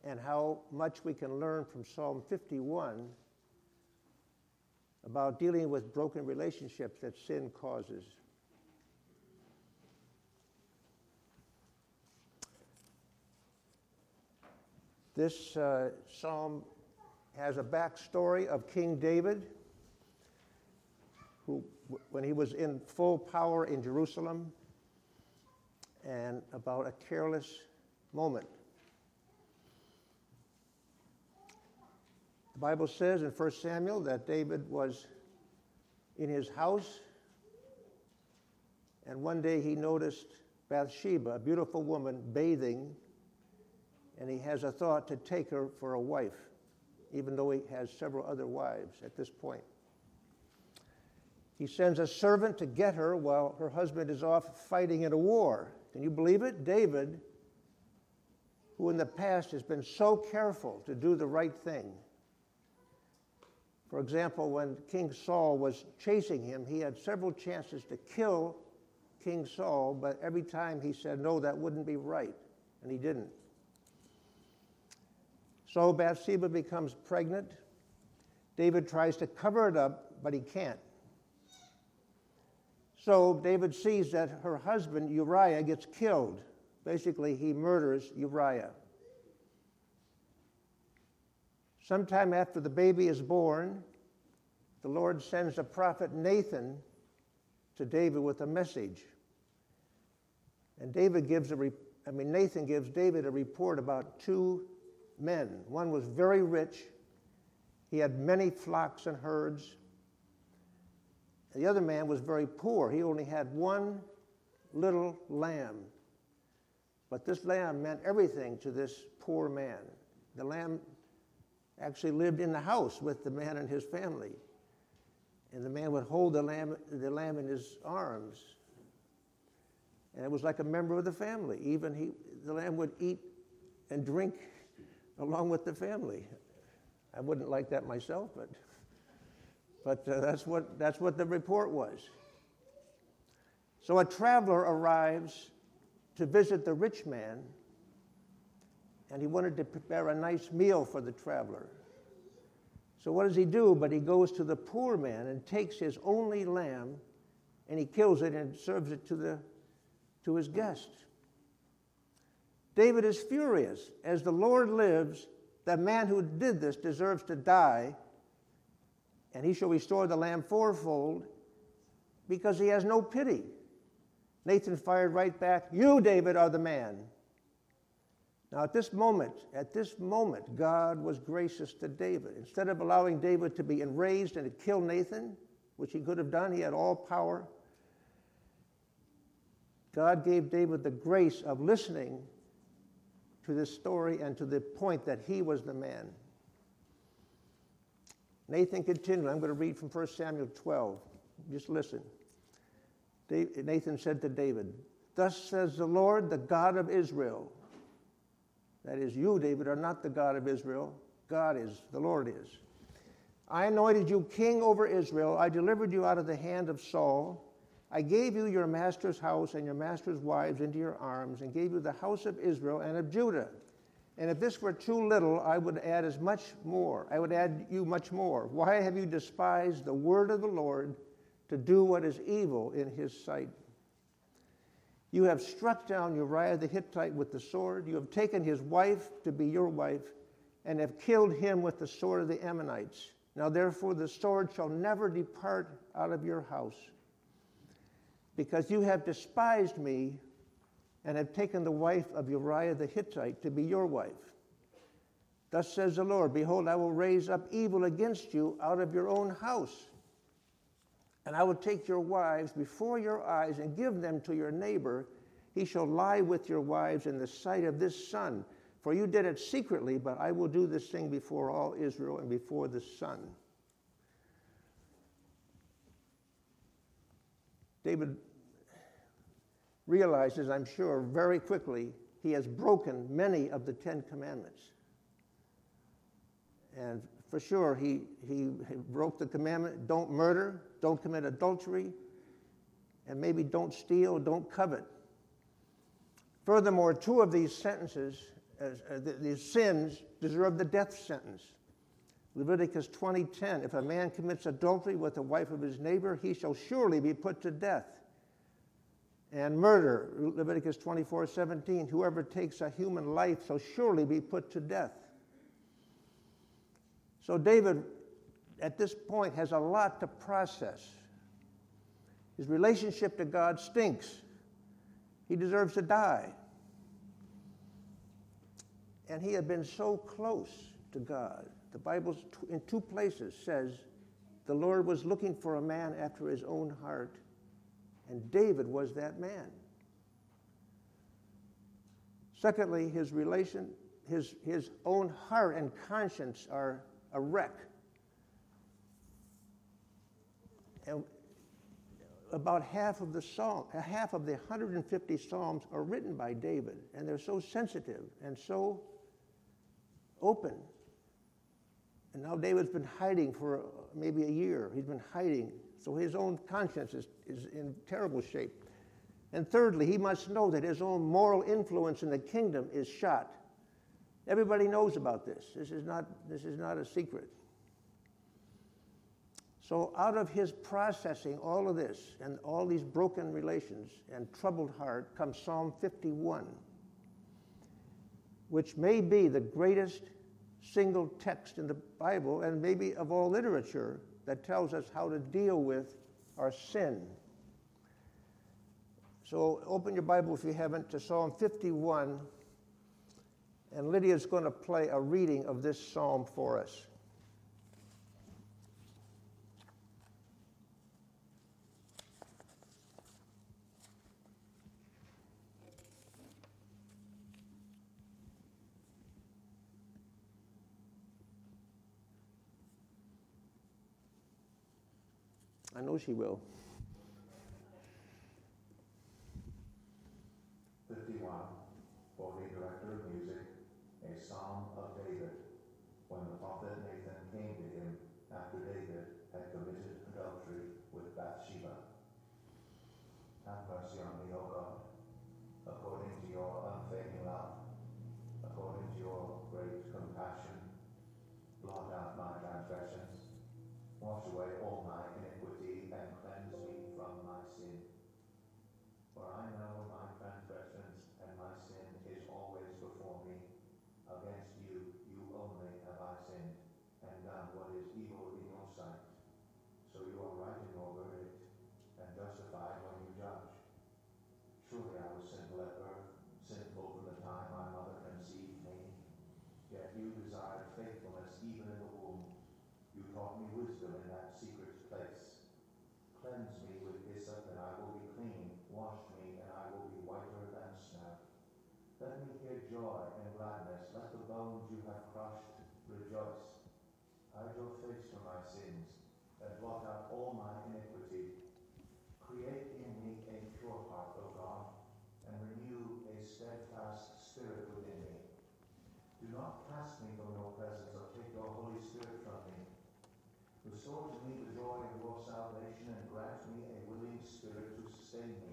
and how much we can learn from Psalm 51 about dealing with broken relationships that sin causes. This psalm has a backstory of King David, who, when he was in full power in Jerusalem, and about a careless moment. The Bible says in 1 Samuel that David was in his house, and one day he noticed Bathsheba, a beautiful woman, bathing, and he has a thought to take her for a wife, even though he has several other wives at this point. He sends a servant to get her while her husband is off fighting in a war. Can you believe it? David, who in the past has been so careful to do the right thing. For example, when King Saul was chasing him, he had several chances to kill King Saul, but every time he said, no, that wouldn't be right, and he didn't. So Bathsheba becomes pregnant. David tries to cover it up, but he can't. So David sees that her husband, Uriah, gets killed. Basically, he murders Uriah. Sometime after the baby is born, the Lord sends the prophet Nathan to David with a message. And Nathan gives David a report about two men. One was very rich. He had many flocks and herds. The other man was very poor. He only had one little lamb. But this lamb meant everything to this poor man. The lamb actually lived in the house with the man and his family. And the man would hold the lamb in his arms. And it was like a member of the family. Even the lamb would eat and drink along with the family. I wouldn't like that myself, but that's what the report was. So a traveler arrives to visit the rich man, and he wanted to prepare a nice meal for the traveler. So what does he do? But he goes to the poor man and takes his only lamb, and he kills it and serves it to his guest. David is furious. As the Lord lives, the man who did this deserves to die, and he shall restore the lamb fourfold, because he has no pity. Nathan fired right back, "You, David, are the man." Now at this moment, God was gracious to David. Instead of allowing David to be enraged and to kill Nathan, which he could have done, he had all power, God gave David the grace of listening to this story and to the point that he was the man. Nathan continued. I'm going to read from 1 Samuel 12. Just listen. Nathan said to David, "Thus says the Lord, the God of Israel." That is, you, David, are not the God of Israel. God is, the Lord is. "I anointed you king over Israel. I delivered you out of the hand of Saul. I gave you your master's house and your master's wives into your arms, and gave you the house of Israel and of Judah. And if this were too little, I would add as much more. I would add you much more. Why have you despised the word of the Lord to do what is evil in his sight? You have struck down Uriah the Hittite with the sword. You have taken his wife to be your wife, and have killed him with the sword of the Ammonites. Now therefore the sword shall never depart out of your house, because you have despised me and have taken the wife of Uriah the Hittite to be your wife. Thus says the Lord, behold, I will raise up evil against you out of your own house, and I will take your wives before your eyes and give them to your neighbor. He shall lie with your wives in the sight of this sun. For you did it secretly, but I will do this thing before all Israel and before the sun." David realizes, I'm sure, very quickly, he has broken many of the 10 Commandments. And for sure, he broke the commandment, don't murder, don't commit adultery, and maybe don't steal, don't covet. Furthermore, 2 of these sentences these sins deserve the death sentence. Leviticus 20:10, if a man commits adultery with the wife of his neighbor, he shall surely be put to death. And murder, Leviticus 24:17, whoever takes a human life shall surely be put to death. So David, at this point, has a lot to process. His relationship to God stinks. He deserves to die. And he had been so close to God. The Bible in two places says the Lord was looking for a man after his own heart, and David was that man. Secondly, his own heart and conscience are a wreck. And about half of the 150 Psalms are written by David, and they're so sensitive and so open. And now David's been hiding for maybe a year. He's been hiding, so his own conscience is in terrible shape. And thirdly, he must know that his own moral influence in the kingdom is shot. Everybody knows about this. This is not a secret. So out of his processing all of this and all these broken relations and troubled heart comes Psalm 51, which may be the greatest single text in the Bible and maybe of all literature that tells us how to deal with our sin. So open your Bible, if you haven't, to Psalm 51, and Lydia's going to play a reading of this psalm for us. I know she will. 51, for the director of music, a psalm of David, when the prophet Nathan came to him after David had committed adultery with Bathsheba. Have mercy on me, O God, according to your unfailing love, according to your great compassion. Blot out my transgressions, wash away all my iniquity, and cleanse me from my sin. For I know my transgressions, and my sin is always before me. Against you, you only have I sinned, and done what is evil in your sight. So you are right in your verdict, and justified when you judge. Surely I was sinful at birth, sinful from the time my mother conceived me. Yet you desired faithfulness even in the womb. You taught me wisdom in that secret place. Cleanse me with hyssop, and I will be clean. Wash me, and I will be whiter than snow. Let me hear joy and gladness. Let the bones you have crushed rejoice. Hide your face from my sins, and blot out all my iniquity. Create in me a pure heart, O God, and renew a steadfast spirit within me. Do not cast me from your presence, or take your Holy Spirit from me. Restore to me the joy of your salvation, and grant me a willing spirit to sustain me.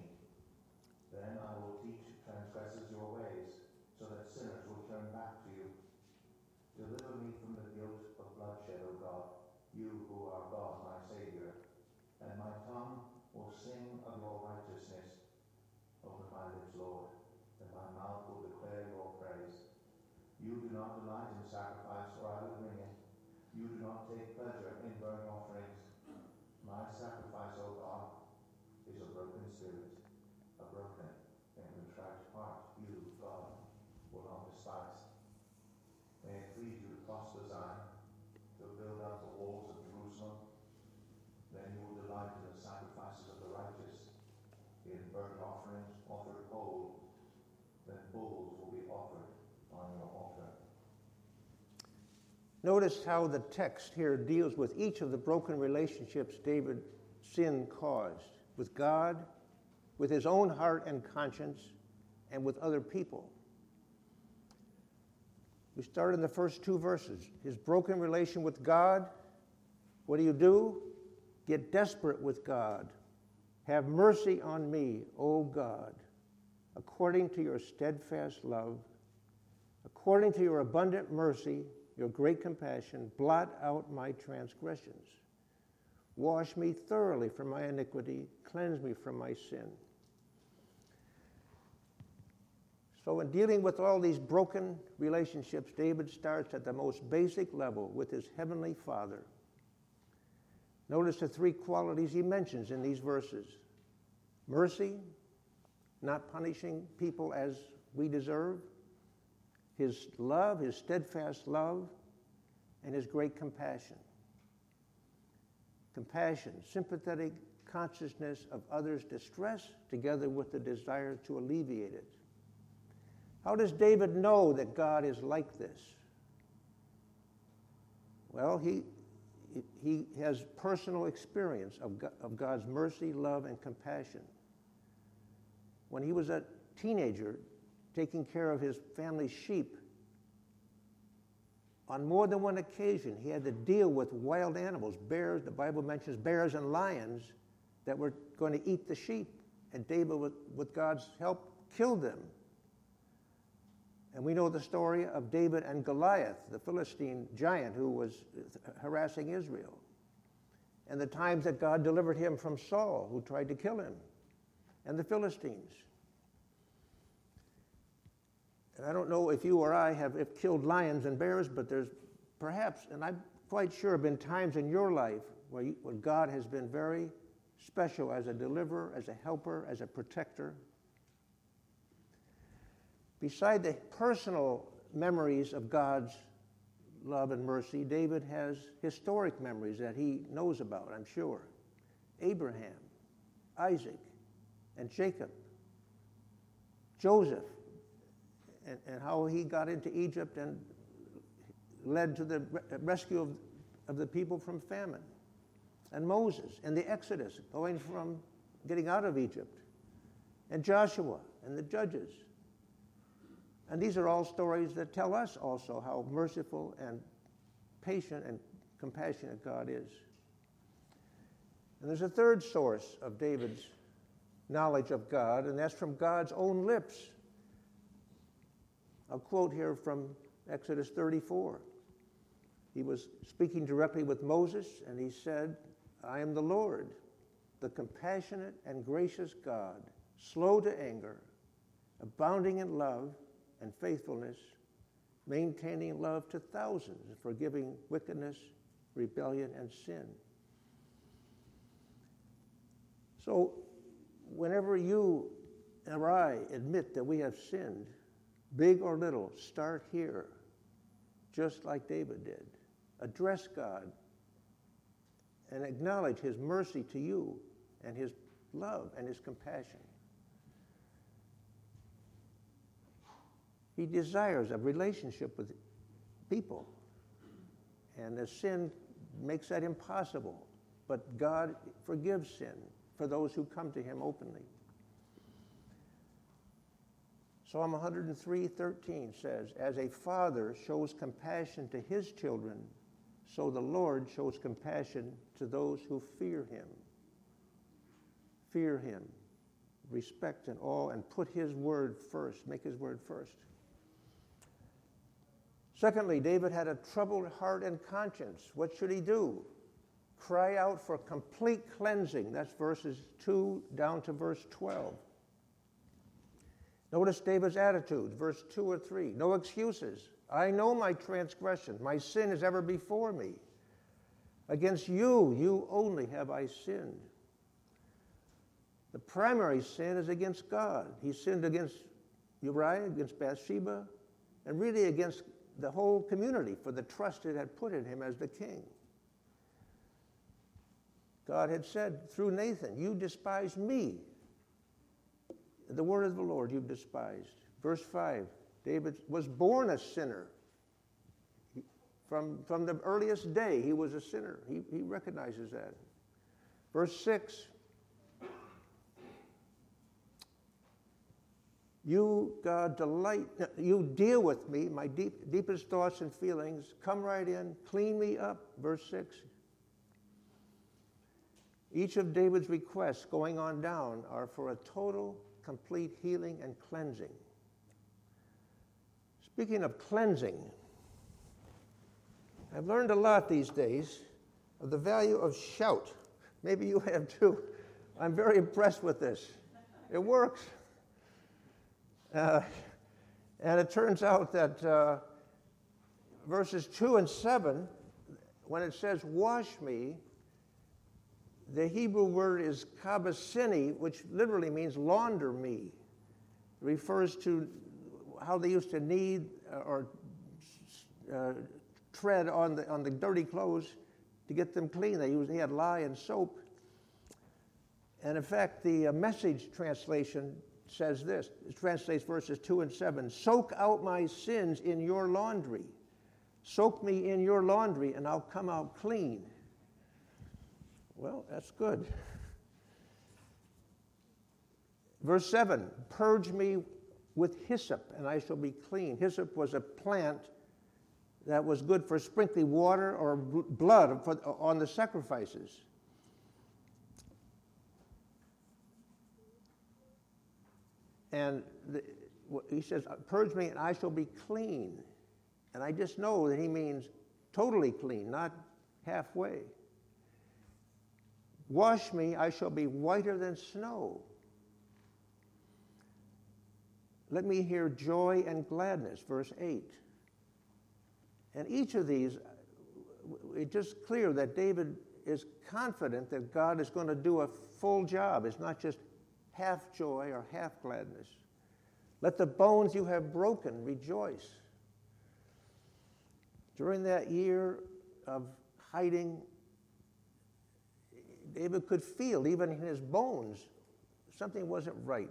Then I will teach transgressors your ways, so that sinners will turn back to you. Deliver me from the guilt of bloodshed, O God, you who are God, my Savior. And my tongue will sing of your righteousness. Open my lips, Lord, and my mouth will declare your praise. You do not delight in sacrifice, or I will bring it. You do not take pleasure in burnt offerings. My sacrifice, O God, is a broken spirit, a broken and contrite heart. You, God, will not despise. May it please you to prosper Zion, to build up the walls of Jerusalem. Then you will delight in the sacrifices of the righteous, in burnt offerings offered whole. Then bulls will be offered on your altar. Notice how the text here deals with each of the broken relationships David's sin caused, with God, with his own heart and conscience, and with other people. We start in the first two verses. His broken relation with God. What do? Get desperate with God. Have mercy on me, O God, according to your steadfast love, according to your abundant mercy, your great compassion, blot out my transgressions. Wash me thoroughly from my iniquity, cleanse me from my sin. So in dealing with all these broken relationships, David starts at the most basic level with his heavenly Father. Notice the three qualities he mentions in these verses. Mercy, not punishing people as we deserve. His love, his steadfast love, and his great compassion. Compassion, sympathetic consciousness of others' distress, together with the desire to alleviate it. How does David know that God is like this? Well, he has personal experience of God's mercy, love, and compassion. When he was a teenager, taking care of his family's sheep, on more than one occasion, he had to deal with wild animals, bears, the Bible mentions bears and lions, that were going to eat the sheep. And David, with God's help, killed them. And we know the story of David and Goliath, the Philistine giant who was harassing Israel. And the times that God delivered him from Saul, who tried to kill him, and the Philistines. And I don't know if you or I have killed lions and bears, but there's perhaps, and I'm quite sure, been times in your life where God has been very special as a deliverer, as a helper, as a protector. Beside the personal memories of God's love and mercy, David has historic memories that he knows about, I'm sure. Abraham, Isaac, and Jacob. Joseph, and how he got into Egypt and led to the rescue of the people from famine. And Moses, and the Exodus, getting out of Egypt. And Joshua, and the Judges. And these are all stories that tell us also how merciful and patient and compassionate God is. And there's a third source of David's knowledge of God, and that's from God's own lips. I'll quote here from Exodus 34. He was speaking directly with Moses, and he said, I am the Lord, the compassionate and gracious God, slow to anger, abounding in love and faithfulness, maintaining love to thousands, forgiving wickedness, rebellion, and sin. So whenever you or I admit that we have sinned, big or little, start here, just like David did. Address God and acknowledge his mercy to you and his love and his compassion. He desires a relationship with people, and the sin makes that impossible. But God forgives sin for those who come to him openly. Psalm 103:13 says, as a father shows compassion to his children, so the Lord shows compassion to those who fear him. Fear him, respect and awe, and put his word first, make his word first. Secondly, David had a troubled heart and conscience. What should he do? Cry out for complete cleansing. That's verses 2 down to verse 12. Notice David's attitude, verse 2 or 3. No excuses. I know my transgression. My sin is ever before me. Against you only have I sinned. The primary sin is against God. He sinned against Uriah, against Bathsheba, and really against the whole community for the trust it had put in him as the king. God had said through Nathan, you despised me. The word of the Lord you despised. Verse 5, David was born a sinner. From the earliest day, he was a sinner. He recognizes that. Verse 6, you, God, you deal with me, my deepest thoughts and feelings. Come right in, clean me up. Verse 6. Each of David's requests going on down are for a total, complete healing and cleansing. Speaking of cleansing, I've learned a lot these days of the value of shout. Maybe you have too. I'm very impressed with this. It works. And it turns out that verses 2 and 7, when it says, wash me, the Hebrew word is kabasini, which literally means launder me. It refers to how they used to knead or tread on the dirty clothes to get them clean. They had lye and soap. And in fact, the Message translation says this. It translates verses 2 and 7. Soak out my sins in your laundry. Soak me in your laundry and I'll come out clean. Well, that's good. Verse 7, purge me with hyssop and I shall be clean. Hyssop was a plant that was good for sprinkling water or blood on the sacrifices. And he says, purge me and I shall be clean. And I just know that he means totally clean, not halfway. Wash me, I shall be whiter than snow. Let me hear joy and gladness, verse 8. And each of these, it's just clear that David is confident that God is going to do a full job. It's not just half joy or half gladness. Let the bones you have broken rejoice. During that year of hiding, David could feel, even in his bones, something wasn't right.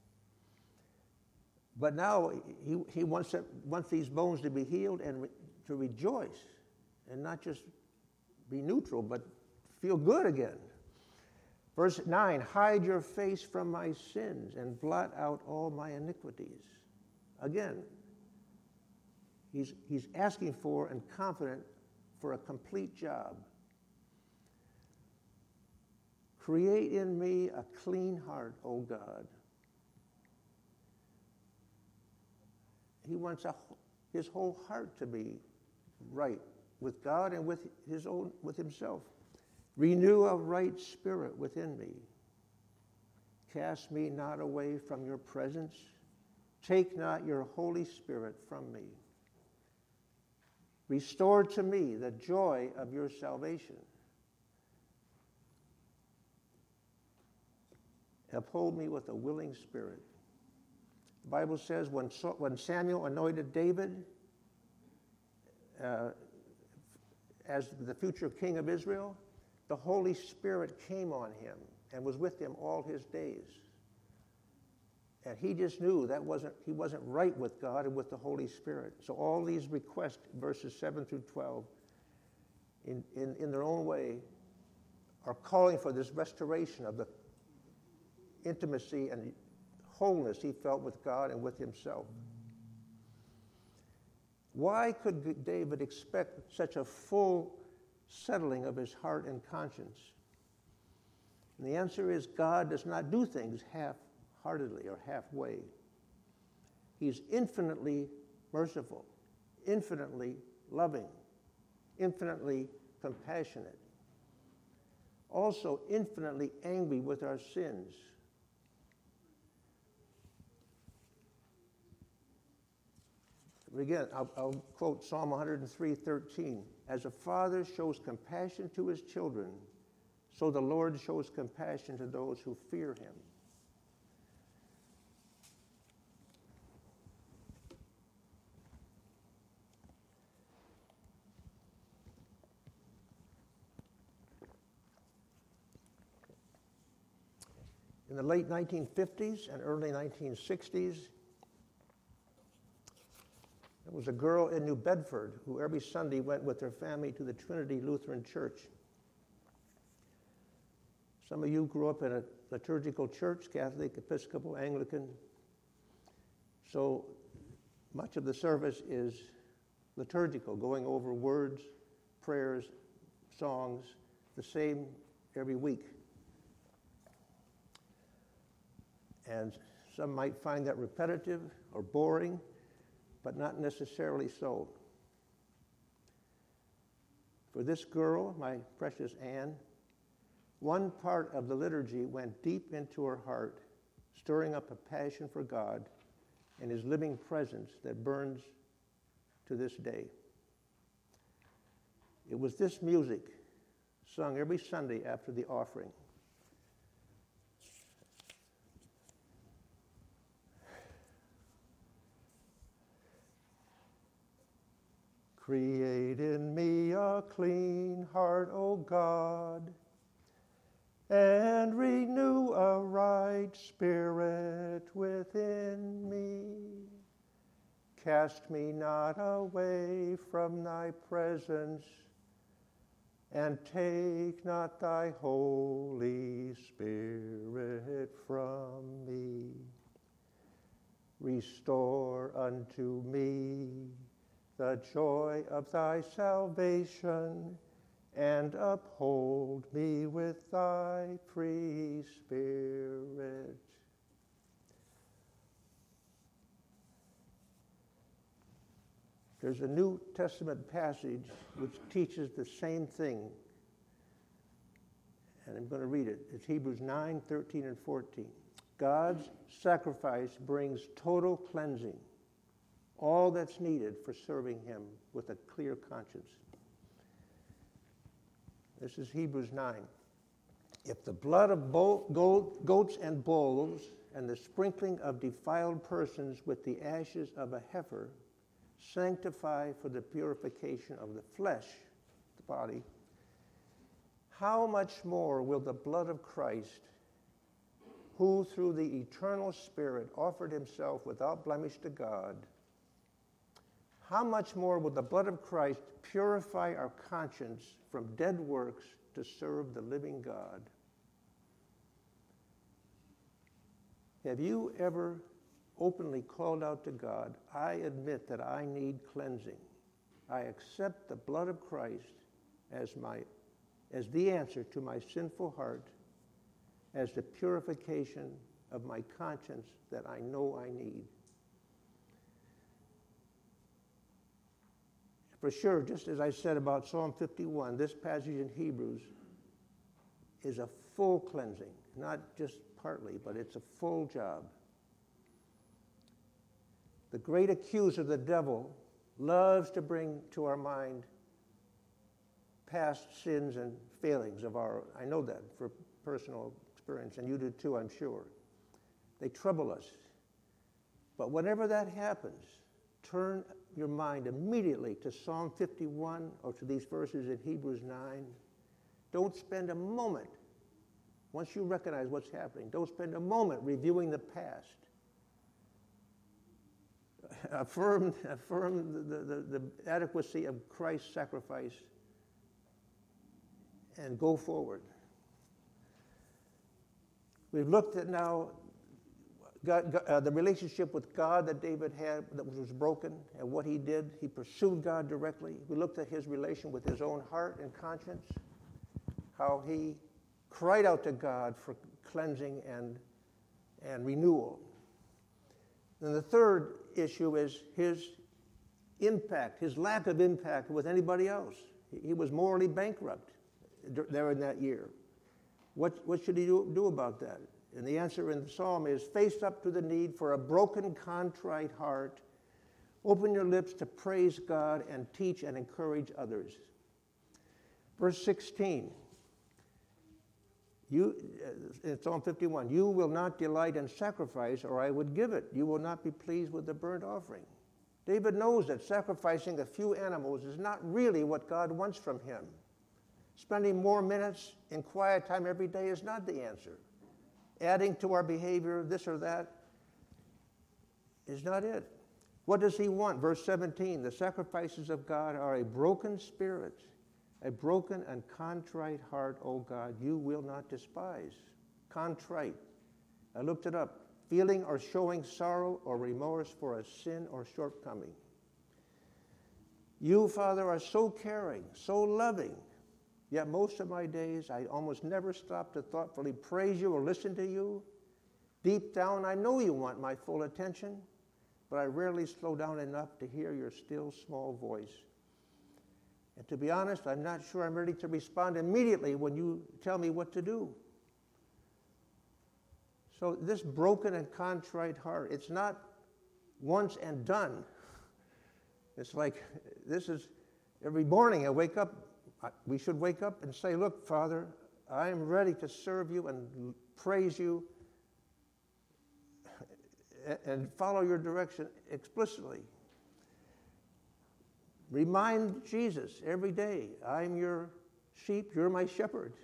But now he wants these bones to be healed and to rejoice and not just be neutral, but feel good again. Verse 9, hide your face from my sins and blot out all my iniquities. Again, he's asking for and confident for a complete job. Create in me a clean heart, O God. He wants his whole heart to be right with God and with himself. Renew a right spirit within me. Cast me not away from your presence. Take not your Holy Spirit from me. Restore to me the joy of your salvation. Uphold me with a willing spirit. The Bible says when Samuel anointed David as the future king of Israel, the Holy Spirit came on him and was with him all his days. And he just knew he wasn't right with God and with the Holy Spirit. So all these requests, verses 7 through 12, in their own way, are calling for this restoration of the intimacy and wholeness he felt with God and with himself. Why could David expect such a full settling of his heart and conscience? And the answer is God does not do things half-heartedly or halfway. He's infinitely merciful, infinitely loving, infinitely compassionate, also infinitely angry with our sins. Again, I'll quote Psalm 103:13. As a father shows compassion to his children, so the Lord shows compassion to those who fear him. In the late 1950s and early 1960s, there was a girl in New Bedford who every Sunday went with her family to the Trinity Lutheran Church. Some of you grew up in a liturgical church, Catholic, Episcopal, Anglican. So much of the service is liturgical, going over words, prayers, songs, the same every week. And some might find that repetitive or boring. but not necessarily so. For this girl, my precious Anne, one part of the liturgy went deep into her heart, stirring up a passion for God and his living presence that burns to this day. It was this music sung every Sunday after the offering. Create in me a clean heart, O God, and renew a right spirit within me. Cast me not away from thy presence, and take not thy Holy Spirit from me. Restore unto me the joy of thy salvation, and uphold me with thy free spirit. There's a New Testament passage which teaches the same thing, and I'm going to read it. It's Hebrews 9, 13, and 14. God's sacrifice brings total cleansing, all that's needed for serving him with a clear conscience. This is Hebrews 9. If the blood of goats and bulls and the sprinkling of defiled persons with the ashes of a heifer sanctify for the purification of the flesh, the body, how much more will the blood of Christ, who through the eternal Spirit offered himself without blemish to God, how much more will the blood of Christ purify our conscience from dead works to serve the living God? Have you ever openly called out to God, I admit that I need cleansing. I accept the blood of Christ as the answer to my sinful heart, as the purification of my conscience that I know I need. For sure, just as I said about Psalm 51, this passage in Hebrews is a full cleansing, not just partly, but it's a full job. The great accuser, the devil, loves to bring to our mind past sins and failings of our, I know that for personal experience, and you do too, I'm sure. They trouble us. But whenever that happens, turn your mind immediately to Psalm 51 or to these verses in Hebrews 9. Don't spend a moment, once you recognize what's happening, don't spend a moment reviewing the past. Affirm the adequacy of Christ's sacrifice and go forward. We've looked at now the relationship with God that David had that was broken and what he did. He pursued God directly. We looked at his relation with his own heart and conscience, how he cried out to God for cleansing and renewal. And the third issue is his impact, his lack of impact with anybody else. He was morally bankrupt there in that year. What should he do about that? And the answer in the psalm is, face up to the need for a broken, contrite heart. Open your lips to praise God and teach and encourage others. Verse 16. In Psalm 51, you will not delight in sacrifice, or I would give it. You will not be pleased with the burnt offering. David knows that sacrificing a few animals is not really what God wants from him. Spending more minutes in quiet time every day is not the answer. Adding to our behavior this or that is not it. What does he want? Verse 17, the sacrifices of God are a broken spirit, a broken and contrite heart, O God, you will not despise. Contrite. I looked it up. Feeling or showing sorrow or remorse for a sin or shortcoming. You, Father, are so caring, so loving. Yet most of my days, I almost never stop to thoughtfully praise you or listen to you. Deep down, I know you want my full attention, but I rarely slow down enough to hear your still small voice. And to be honest, I'm not sure I'm ready to respond immediately when you tell me what to do. So this broken and contrite heart, it's not once and done. It's like, this is every morning I wake up, we should wake up and say, look, Father, I'm ready to serve you and praise you and follow your direction explicitly. Remind Jesus every day, I'm your sheep, you're my shepherd.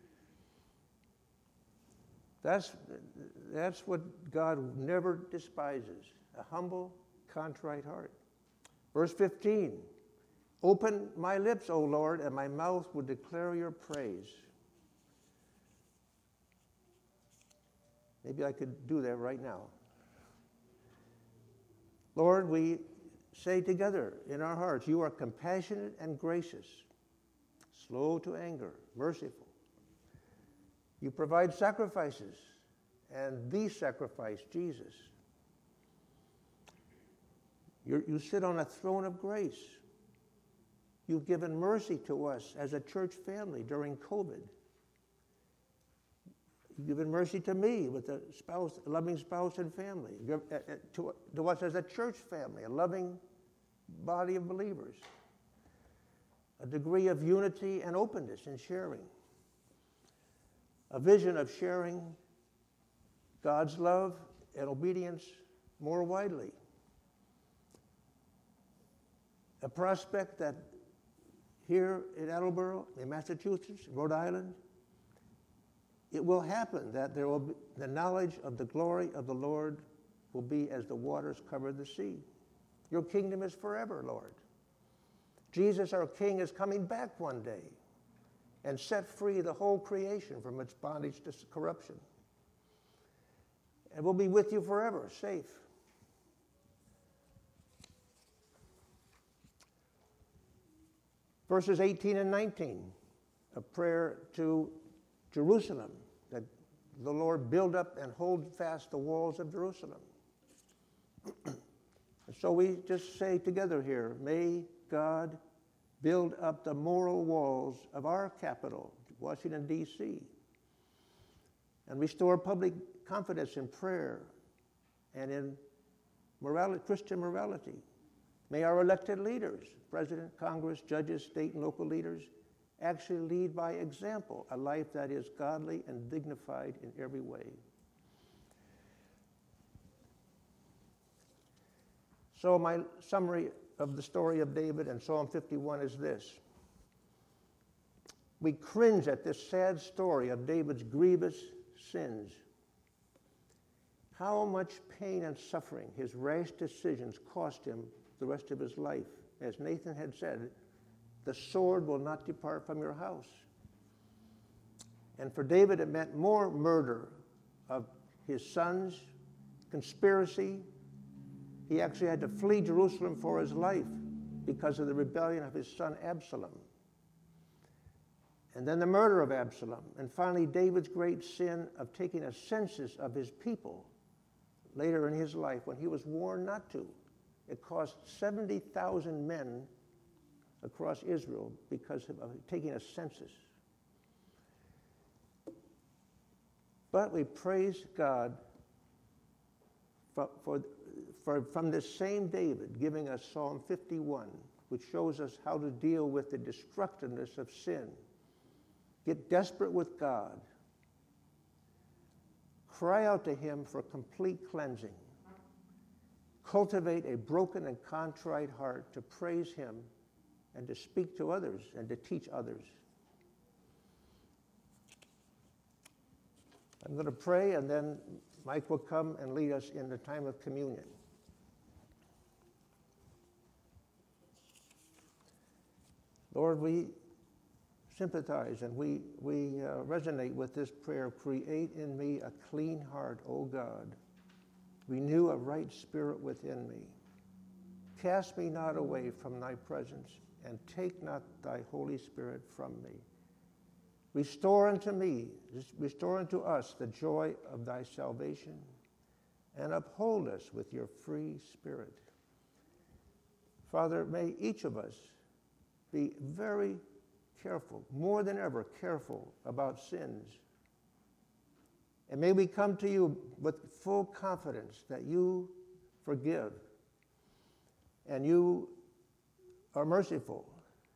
That's what God never despises, a humble, contrite heart. Verse 15, open my lips, O Lord, and my mouth will declare your praise. Maybe I could do that right now. Lord, we say together in our hearts, you are compassionate and gracious, slow to anger, merciful. You provide sacrifices, and the sacrifice, Jesus. You sit on a throne of grace. You've given mercy to us as a church family during COVID. You've given mercy to me with a loving spouse and family. To us as a church family, a loving body of believers. A degree of unity and openness in sharing. A vision of sharing God's love and obedience more widely. A prospect that here in Attleboro, in Massachusetts, Rhode Island, it will happen that there will be, the knowledge of the glory of the Lord will be as the waters cover the sea. Your kingdom is forever, Lord. Jesus, our King, is coming back one day and set free the whole creation from its bondage to corruption. And we'll be with you forever, safe. Verses 18 and 19, a prayer to Jerusalem, that the Lord build up and hold fast the walls of Jerusalem. And so we just say together here, may God build up the moral walls of our capital, Washington, D.C., and restore public confidence in prayer and in morality, Christian morality. May our elected leaders, President, Congress, judges, state and local leaders, actually lead by example, a life that is godly and dignified in every way. So my summary of the story of David and Psalm 51 is this. We cringe at this sad story of David's grievous sins. How much pain and suffering his rash decisions cost him the rest of his life. As Nathan had said, the sword will not depart from your house. And for David, it meant more murder of his sons, conspiracy. He actually had to flee Jerusalem for his life because of the rebellion of his son Absalom. And then the murder of Absalom. And finally, David's great sin of taking a census of his people later in his life when he was warned not to. It cost 70,000 men across Israel because of taking a census. But we praise God from this same David giving us Psalm 51, which shows us how to deal with the destructiveness of sin. Get desperate with God. Cry out to him for complete cleansing. Cultivate a broken and contrite heart to praise him and to speak to others and to teach others. I'm going to pray, and then Mike will come and lead us in the time of communion. Lord, we sympathize and we resonate with this prayer. Create in me a clean heart, O God. Renew a right spirit within me. Cast me not away from thy presence, and take not thy Holy Spirit from me. Restore unto us the joy of thy salvation, and uphold us with your free spirit. Father, may each of us be very careful, more than ever careful about sins. And may we come to you with full confidence that you forgive and you are merciful.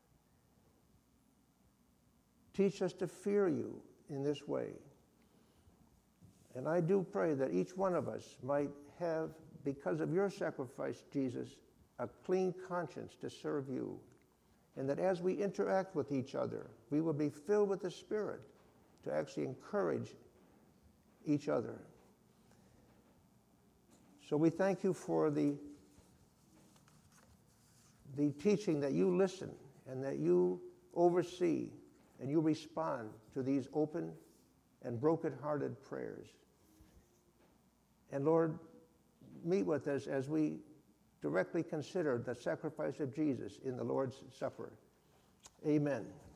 Teach us to fear you in this way. And I do pray that each one of us might have, because of your sacrifice, Jesus, a clean conscience to serve you. And that as we interact with each other, we will be filled with the Spirit to actually encourage each other. So we thank you for the teaching that you listen and that you oversee and you respond to these open and broken-hearted prayers. And Lord, meet with us as we directly consider the sacrifice of Jesus in the Lord's Supper. Amen.